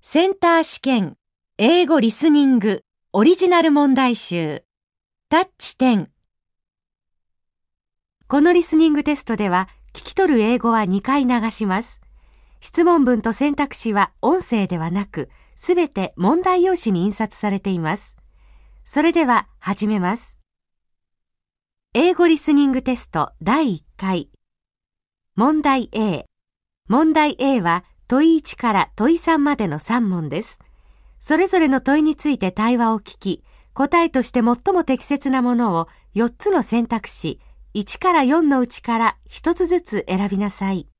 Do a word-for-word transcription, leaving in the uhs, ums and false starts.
センター試験英語リスニングオリジナル問題集タッチテン。このリスニングテストでは聞き取る英語はにかい流します。質問文と選択肢は音声ではなく、すべて問題用紙に印刷されています。それでは始めます。英語リスニングテストだいいっかい。問題 A。問題 A は問いいちから問いさんまでのさん問です。それぞれの問いについて対話を聞き、答えとして最も適切なものをよっつの選択肢いちからよんのうちからひとつずつ選びなさい。